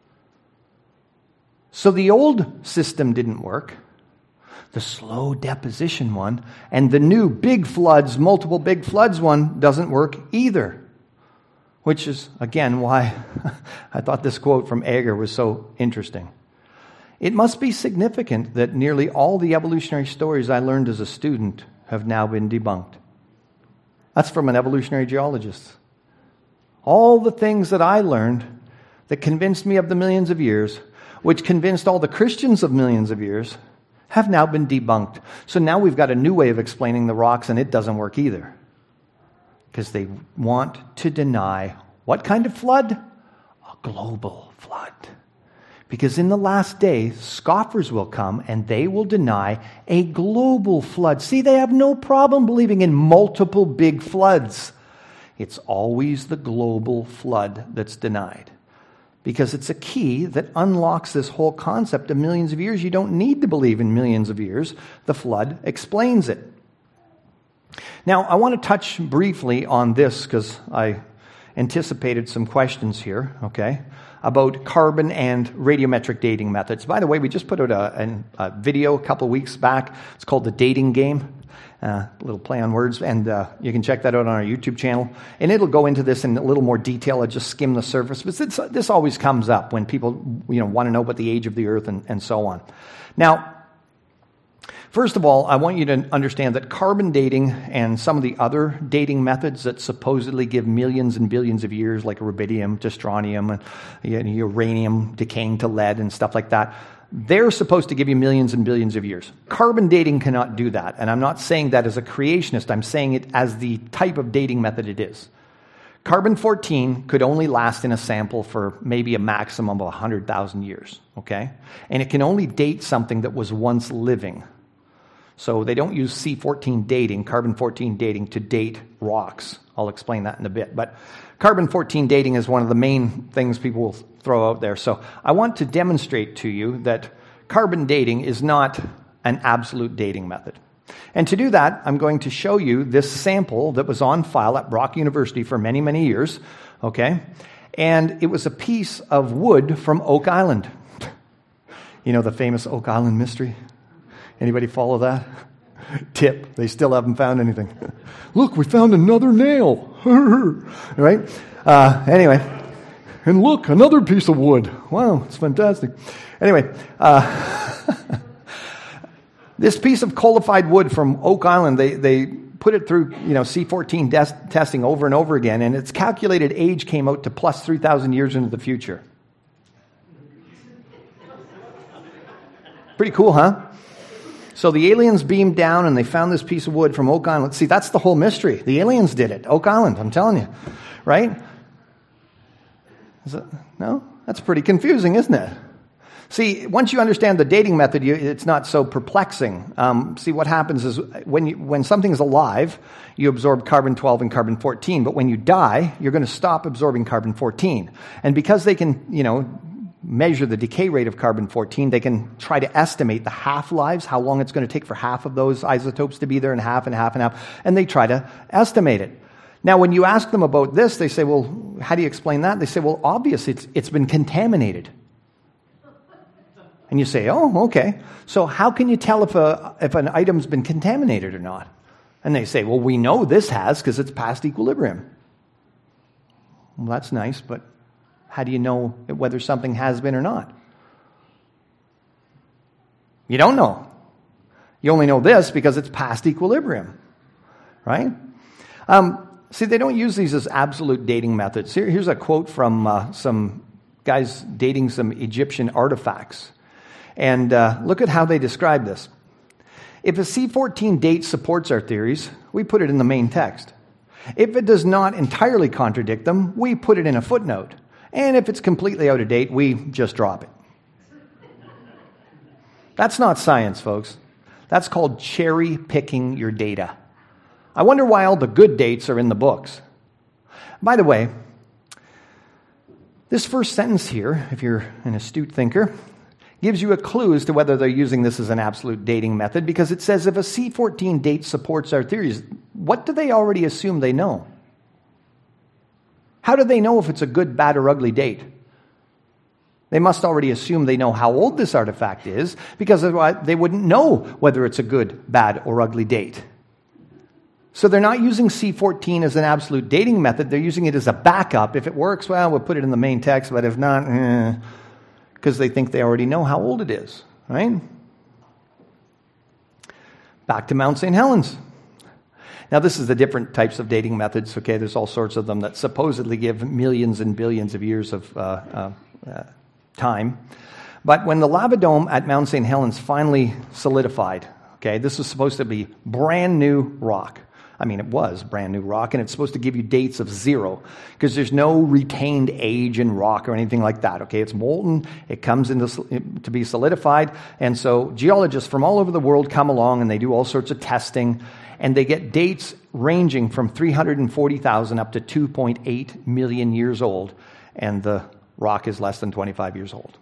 So the old system didn't work, the slow deposition one, and the new big floods, multiple big floods one doesn't work either. Which is, again, why I thought this quote from Ager was so interesting. It must be significant that nearly all the evolutionary stories I learned as a student have now been debunked. That's from an evolutionary geologist. All the things that I learned that convinced me of the millions of years, which convinced all the Christians of millions of years, have now been debunked. So now we've got a new way of explaining the rocks, and it doesn't work either. Because they want to deny what kind of flood? A global flood. Because in the last day, scoffers will come and they will deny a global flood. See, they have no problem believing in multiple big floods. It's always the global flood that's denied. Because it's a key that unlocks this whole concept of millions of years. You don't need to believe in millions of years. The flood explains it. Now, I want to touch briefly on this because I anticipated some questions here, okay, about carbon and radiometric dating methods. By the way, we just put out a, a video a couple of weeks back. It's called The Dating Game. Uh, a little play on words, and uh, you can check that out on our YouTube channel. And it'll go into this in a little more detail. I just skim the surface. But this, this always comes up when people, you know, want to know about the age of the earth and, and so on. Now, first of all, I want you to understand that carbon dating and some of the other dating methods that supposedly give millions and billions of years, like rubidium to strontium and you know, uranium decaying to lead and stuff like that, they're supposed to give you millions and billions of years. Carbon dating cannot do that. And I'm not saying that as a creationist. I'm saying it as the type of dating method it is. Carbon fourteen could only last in a sample for maybe a maximum of one hundred thousand years, okay? And it can only date something that was once living. So they don't use C fourteen dating, carbon fourteen dating, to date rocks. I'll explain that in a bit. But carbon fourteen dating is one of the main things people will throw out there. So I want to demonstrate to you that carbon dating is not an absolute dating method. And to do that, I'm going to show you this sample that was on file at Brock University for many, many years, okay? And it was a piece of wood from Oak Island. You know the famous Oak Island mystery? Anybody follow that? Tip, they still haven't found anything. Look, we found another nail. Right? Uh, anyway, and look, another piece of wood. Wow, it's fantastic. Anyway, uh, this piece of coalified wood from Oak Island, they, they put it through you know C fourteen des- testing over and over again, and its calculated age came out to plus three thousand years into the future. Pretty cool, huh? So the aliens beamed down and they found this piece of wood from Oak Island. See, that's the whole mystery. The aliens did it. Oak Island, I'm telling you. Right? Is it, no? That's pretty confusing, isn't it? See, once you understand the dating method, you, it's not so perplexing. Um, see, what happens is when you, when something's alive, you absorb carbon twelve and carbon fourteen. But when you die, you're going to stop absorbing carbon fourteen. And because they can, you know, measure the decay rate of carbon fourteen, they can try to estimate the half-lives, how long it's going to take for half of those isotopes to be there, and half and half and half, and they try to estimate it. Now, when you ask them about this, they say, well, how do you explain that? They say, well, obviously, it's, it's been contaminated. And you say, oh, okay. So how can you tell if a if an item's been contaminated or not? And they say, well, we know this has because it's past equilibrium. Well, that's nice, but how do you know whether something has been or not? You don't know. You only know this because it's past equilibrium, right? Um, see, they don't use these as absolute dating methods. Here, here's a quote from uh, some guys dating some Egyptian artifacts. And uh, look at how they describe this. If a C fourteen date supports our theories, we put it in the main text. If it does not entirely contradict them, we put it in a footnote. And if it's completely out of date, we just drop it. That's not science, folks. That's called cherry picking your data. I wonder why all the good dates are in the books. By the way, this first sentence here, if you're an astute thinker, gives you a clue as to whether they're using this as an absolute dating method, because it says if a C fourteen date supports our theories, what do they already assume they know? How do they know if it's a good, bad, or ugly date? They must already assume they know how old this artifact is, because otherwise they wouldn't know whether it's a good, bad, or ugly date. So they're not using C fourteen as an absolute dating method. They're using it as a backup. If it works, well, we'll put it in the main text, but if not, eh, because they think they already know how old it is, right? Back to Mount Saint Helens. Now, this is the different types of dating methods, okay? There's all sorts of them that supposedly give millions and billions of years of uh, uh, uh, time. But when the lava dome at Mount Saint Helens finally solidified, okay, this was supposed to be brand new rock. I mean, it was brand new rock, and it's supposed to give you dates of zero because there's no retained age in rock or anything like that, okay? It's molten. It comes into to be solidified, and so geologists from all over the world come along, and they do all sorts of testing, and they get dates ranging from three hundred forty thousand up to two point eight million years old, and the rock is less than twenty-five years old.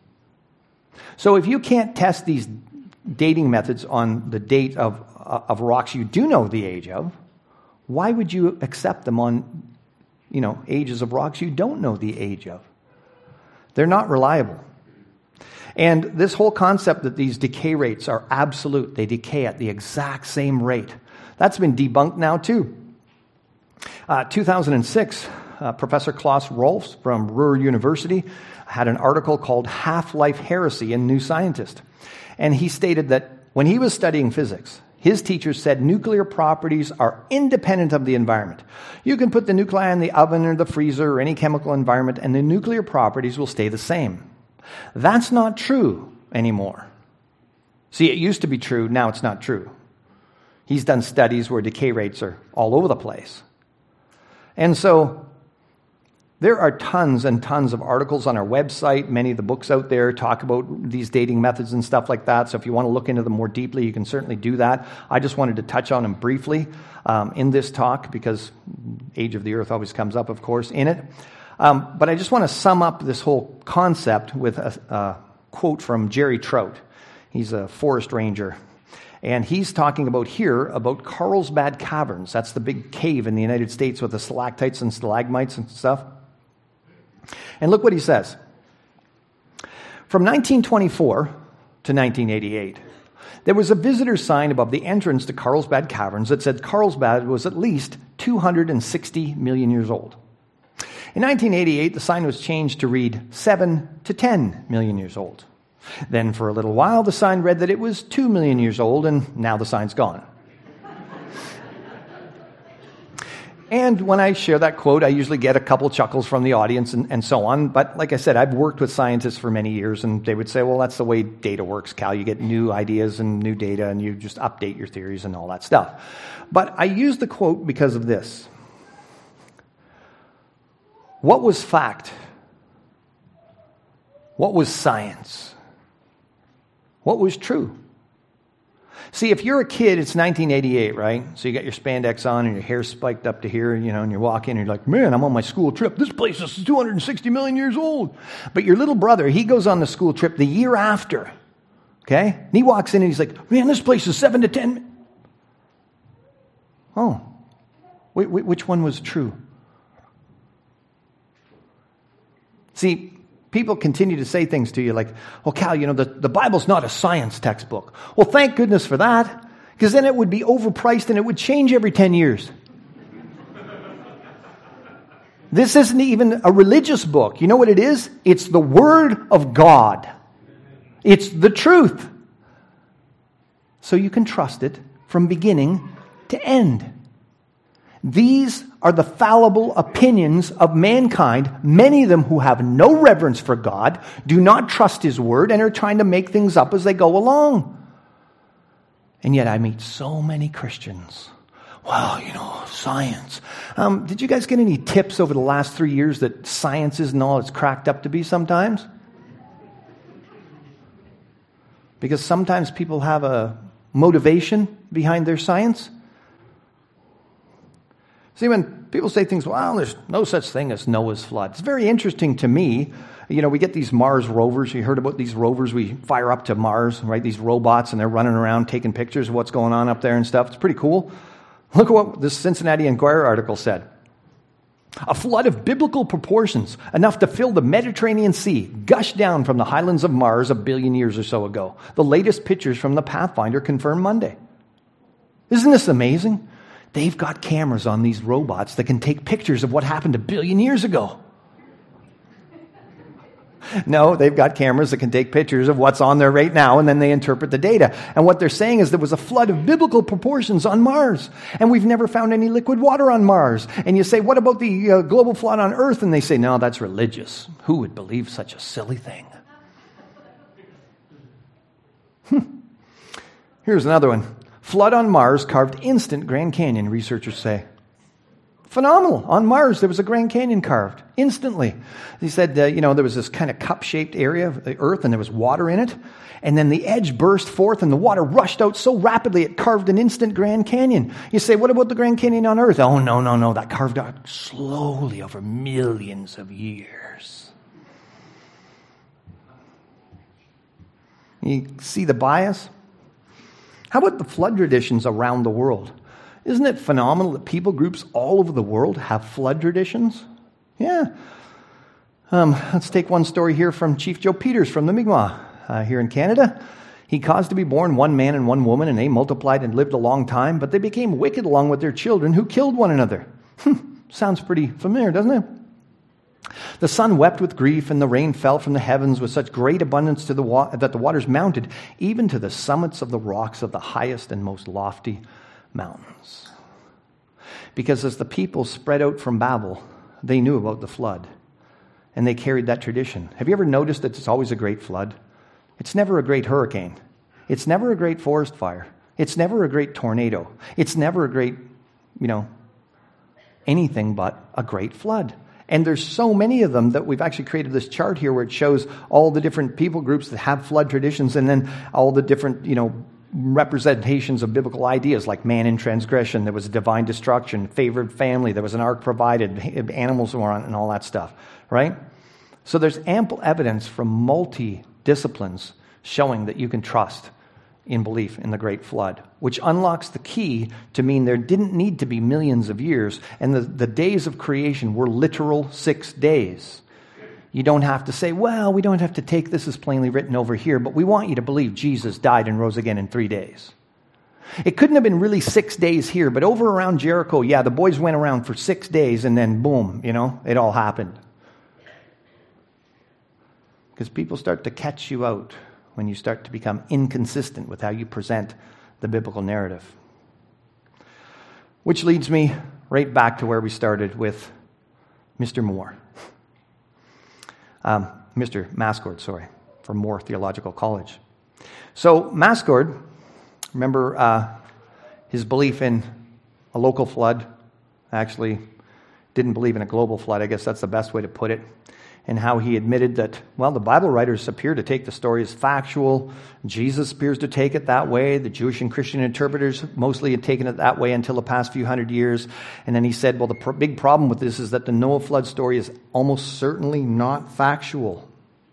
So if you can't test these dating methods on the date of of rocks you do know the age of, why would you accept them on, you know, ages of rocks you don't know the age of? They're not reliable. And this whole concept that these decay rates are absolute, they decay at the exact same rate, that's been debunked now too. Uh, two thousand six, uh, Professor Klaus Rolfs from Ruhr University had an article called Half-Life Heresy in New Scientist. And he stated that when he was studying physics, his teachers said nuclear properties are independent of the environment. You can put the nuclei in the oven or the freezer or any chemical environment, and the nuclear properties will stay the same. That's not true anymore. See, it used to be true, now it's not true. He's done studies where decay rates are all over the place. And so there are tons and tons of articles on our website. Many of the books out there talk about these dating methods and stuff like that. So if you want to look into them more deeply, you can certainly do that. I just wanted to touch on them briefly um, in this talk because age of the earth always comes up, of course, in it. Um, but I just want to sum up this whole concept with a, a quote from Jerry Trout. He's a forest ranger. And he's talking about here about Carlsbad Caverns. That's the big cave in the United States with the stalactites and stalagmites and stuff. And look what he says. From nineteen twenty-four to nineteen eighty-eight, there was a visitor's sign above the entrance to Carlsbad Caverns that said Carlsbad was at least two hundred sixty million years old. In nineteen eighty-eight, the sign was changed to read seven to ten million years old. Then for a little while, the sign read that it was two million years old, and now the sign's gone. And when I share that quote, I usually get a couple chuckles from the audience and, and so on. But like I said, I've worked with scientists for many years, and they would say, well, that's the way data works, Cal. You get new ideas and new data, and you just update your theories and all that stuff. But I use the quote because of this. What was fact? What was science? What was true? See, if you're a kid, it's nineteen eighty-eight, right? So you got your spandex on and your hair spiked up to here, you know, and you walk in and you're like, man, I'm on my school trip. This place is two hundred sixty million years old. But your little brother, he goes on the school trip the year after, okay? And he walks in and he's like, man, this place is seven to ten. Oh, wait, wait, which one was true? See, people continue to say things to you like, oh, Cal, you know, the, the Bible's not a science textbook. Well, thank goodness for that, because then it would be overpriced and it would change every ten years. This isn't even a religious book. You know what it is? It's the Word of God. It's the truth. So you can trust it from beginning to end. These are the fallible opinions of mankind, many of them who have no reverence for God, do not trust His Word, and are trying to make things up as they go along. And yet I meet so many Christians. Well, you know, science. Um, did you guys get any tips over the last three years that science isn't all it's cracked up to be sometimes? Because sometimes people have a motivation behind their science. See, when people say things, well, there's no such thing as Noah's flood. It's very interesting to me. You know, we get these Mars rovers. You heard about these rovers we fire up to Mars, right? These robots, and they're running around taking pictures of what's going on up there and stuff. It's pretty cool. Look at what this Cincinnati Enquirer article said. A flood of biblical proportions, enough to fill the Mediterranean Sea, gushed down from the highlands of Mars a billion years or so ago. The latest pictures from the Pathfinder confirmed Monday. Isn't this amazing? They've got cameras on these robots that can take pictures of what happened a billion years ago. No, they've got cameras that can take pictures of what's on there right now, and then they interpret the data. And what they're saying is there was a flood of biblical proportions on Mars, and we've never found any liquid water on Mars. And you say, what about the uh, global flood on Earth? And they say, no, that's religious. Who would believe such a silly thing? Hmm. Here's another one. Flood on Mars carved instant Grand Canyon, researchers say. Phenomenal. On Mars, there was a Grand Canyon carved instantly. He said, uh, you know, there was this kind of cup-shaped area of the Earth, and there was water in it. And then the edge burst forth, and the water rushed out so rapidly it carved an instant Grand Canyon. You say, what about the Grand Canyon on Earth? Oh, no, no, no. That carved out slowly over millions of years. You see the bias? How about the flood traditions around the world? Isn't it phenomenal that people groups all over the world have flood traditions? Yeah. Um, let's take one story here from Chief Joe Peters from the Mi'kmaq uh, here in Canada. He caused to be born one man and one woman, and they multiplied and lived a long time, but they became wicked along with their children who killed one another. Sounds pretty familiar, doesn't it? The sun wept with grief, and the rain fell from the heavens with such great abundance to the wa- that the waters mounted even to the summits of the rocks of the highest and most lofty mountains. Because as the people spread out from Babel, they knew about the flood, and they carried that tradition. Have you ever noticed that it's always a great flood? It's never a great hurricane. It's never a great forest fire. It's never a great tornado. It's never a great, you know, anything but a great flood. And there's so many of them that we've actually created this chart here where it shows all the different people groups that have flood traditions, and then all the different, you know, representations of biblical ideas like man in transgression, there was a divine destruction, favored family, there was an ark provided, animals were on, and all that stuff, right? So there's ample evidence from multi-disciplines showing that you can trust in belief in the great flood, which unlocks the key to mean there didn't need to be millions of years, and the, the days of creation were literal six days. You don't have to say, well, we don't have to take this as plainly written over here, but we want you to believe Jesus died and rose again in three days. It couldn't have been really six days here, but over around Jericho, yeah, the boys went around for six days and then boom, you know, it all happened. Because people start to catch you out when you start to become inconsistent with how you present the biblical narrative. Which leads me right back to where we started with Mister Moore. Um, Mister Mascord, sorry, from Moore Theological College. So Mascord, remember uh, his belief in a local flood, actually didn't believe in a global flood, I guess that's the best way to put it, and how he admitted that, well, the Bible writers appear to take the story as factual. Jesus appears to take it that way. The Jewish and Christian interpreters mostly had taken it that way until the past few hundred years. And then he said, well, the pr- big problem with this is that the Noah flood story is almost certainly not factual.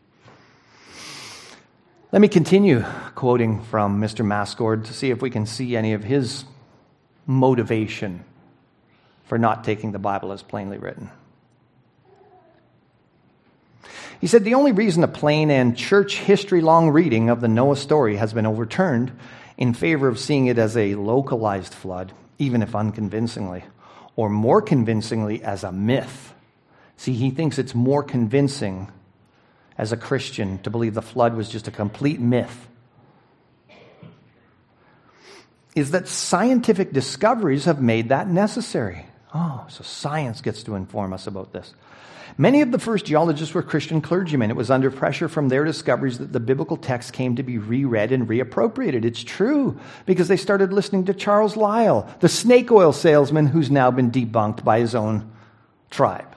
Let me continue quoting from Mister Mascord to see if we can see any of his motivation for not taking the Bible as plainly written. He said, the only reason a plain and church history-long reading of the Noah story has been overturned in favor of seeing it as a localized flood, even if unconvincingly, or more convincingly as a myth. See, he thinks it's more convincing as a Christian to believe the flood was just a complete myth. Is that scientific discoveries have made that necessary. Oh, so science gets to inform us about this. Many of the first geologists were Christian clergymen. It was under pressure from their discoveries that the biblical text came to be reread and reappropriated. It's true, because they started listening to Charles Lyell, the snake oil salesman who's now been debunked by his own tribe.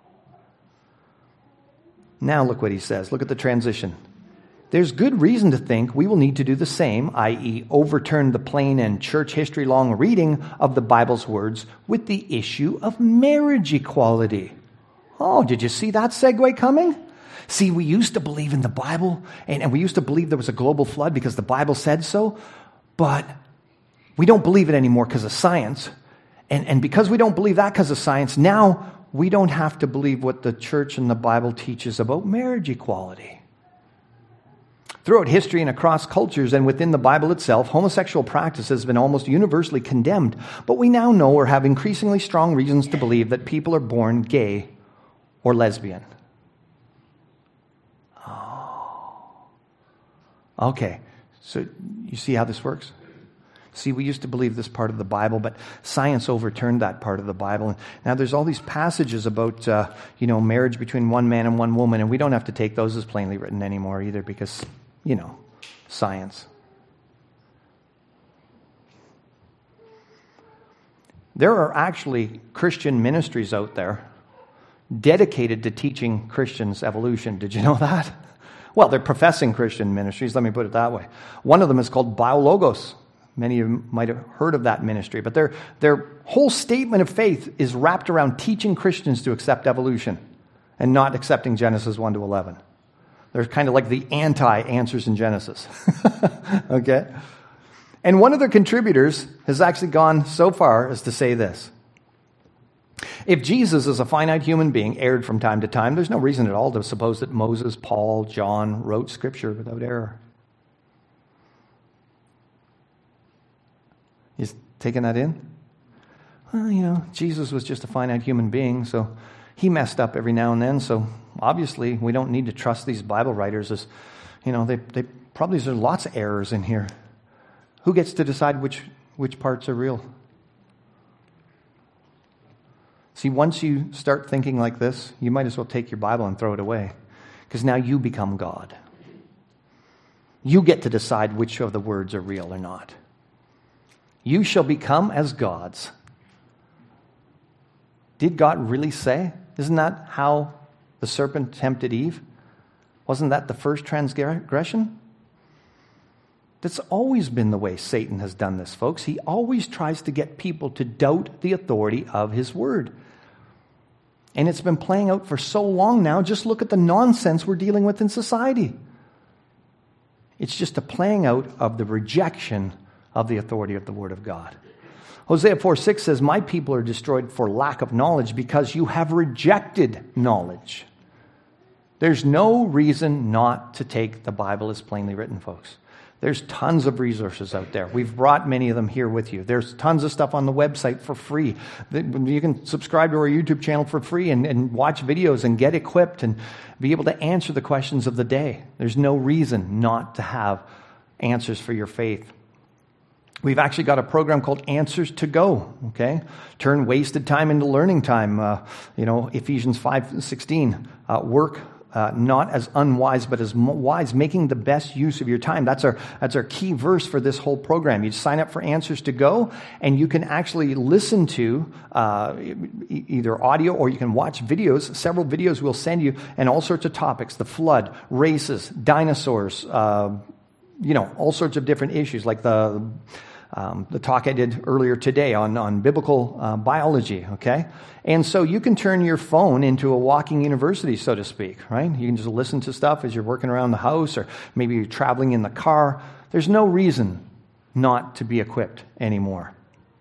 Now look what he says. Look at the transition. There's good reason to think we will need to do the same, that is overturn the plain and church history-long reading of the Bible's words with the issue of marriage equality. Oh, did you see that segue coming? See, we used to believe in the Bible, and, and we used to believe there was a global flood because the Bible said so, but we don't believe it anymore because of science. And, and because we don't believe that because of science, now we don't have to believe what the church and the Bible teaches about marriage equality. Throughout history and across cultures and within the Bible itself, homosexual practice has been almost universally condemned, but we now know or have increasingly strong reasons to believe that people are born gay or lesbian. Oh. Okay, so you see how this works? See, we used to believe this part of the Bible, but science overturned that part of the Bible. And now there's all these passages about, uh, you know, marriage between one man and one woman, and we don't have to take those as plainly written anymore either because, you know, science. There are actually Christian ministries out there dedicated to teaching Christians evolution. Did you know that? Well, they're professing Christian ministries, let me put it that way. One of them is called Biologos. Many of you might have heard of that ministry, but their, their whole statement of faith is wrapped around teaching Christians to accept evolution and not accepting Genesis one to eleven. They're kind of like the anti-answers in Genesis. Okay? And one of their contributors has actually gone so far as to say this. If Jesus is a finite human being, erred from time to time, there's no reason at all to suppose that Moses, Paul, John wrote Scripture without error. You taking that in? Well, you know, Jesus was just a finite human being, so he messed up every now and then, so obviously we don't need to trust these Bible writers as, you know, they, they probably, there's lots of errors in here. Who gets to decide which, which parts are real? See, once you start thinking like this, you might as well take your Bible and throw it away, because now you become God. You get to decide which of the words are real or not. You shall become as gods. Did God really say? Isn't that how the serpent tempted Eve? Wasn't that the first transgression? That's always been the way Satan has done this, folks. He always tries to get people to doubt the authority of his word. And it's been playing out for so long now. Just look at the nonsense we're dealing with in society. It's just a playing out of the rejection of the authority of the Word of God. Hosea four six says, my people are destroyed for lack of knowledge because you have rejected knowledge. There's no reason not to take the Bible as plainly written, folks. There's tons of resources out there. We've brought many of them here with you. There's tons of stuff on the website for free. You can subscribe to our YouTube channel for free and, and watch videos and get equipped and be able to answer the questions of the day. There's no reason not to have answers for your faith. We've actually got a program called Answers to Go, okay? Turn wasted time into learning time. Uh, you know, Ephesians five sixteen, uh, work Uh, not as unwise, but as wise, making the best use of your time. That's our that's our key verse for this whole program. You sign up for Answers to Go, and you can actually listen to uh, e- either audio or you can watch videos. Several videos we'll send you, and all sorts of topics: the flood, races, dinosaurs, uh, you know, all sorts of different issues, like the um, the talk I did earlier today on on biblical uh, biology. Okay. And so you can turn your phone into a walking university, so to speak, right? You can just listen to stuff as you're working around the house, or maybe you're traveling in the car. There's no reason not to be equipped anymore.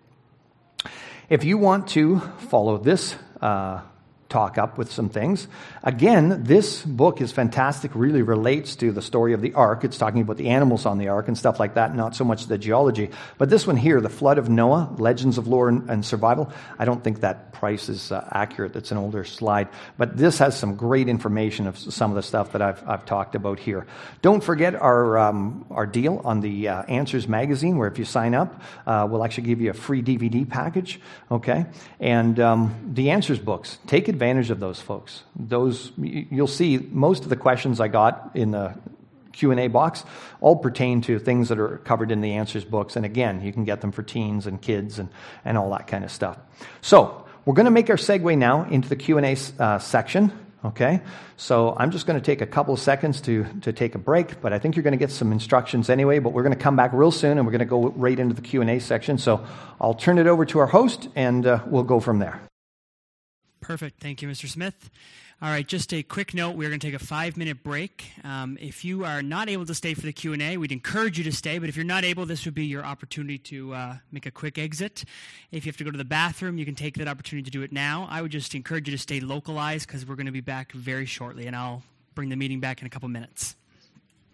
If you want to follow this uh, talk up with some things, again, this book is fantastic, really relates to the story of the ark. It's talking about the animals on the ark and stuff like that, not so much the geology. But this one here, The Flood of Noah, Legends of Lore and, and Survival, I don't think that price is uh, accurate. It's an older slide. But this has some great information of some of the stuff that I've, I've talked about here. Don't forget our um, our deal on the uh, Answers magazine, where if you sign up, uh, we'll actually give you a free D V D package, okay? And um, the Answers books, take advantage of those, folks. Those, you'll see most of the questions I got in the Q and A box all pertain to things that are covered in the Answers books. And again, you can get them for teens and kids and, and all that kind of stuff. So we're going to make our segue now into the Q and A uh, section. Okay, so I'm just going to take a couple of seconds to, to take a break, but I think you're going to get some instructions anyway, but we're going to come back real soon and we're going to go right into the Q and A section. So I'll turn it over to our host and uh, we'll go from there. Perfect. Thank you, Mister Smith. All right, just a quick note. We're going to take a five-minute break. Um, if you are not able to stay for the Q and A, we'd encourage you to stay, but if you're not able, this would be your opportunity to uh, make a quick exit. If you have to go to the bathroom, you can take that opportunity to do it now. I would just encourage you to stay localized because we're going to be back very shortly, and I'll bring the meeting back in a couple minutes.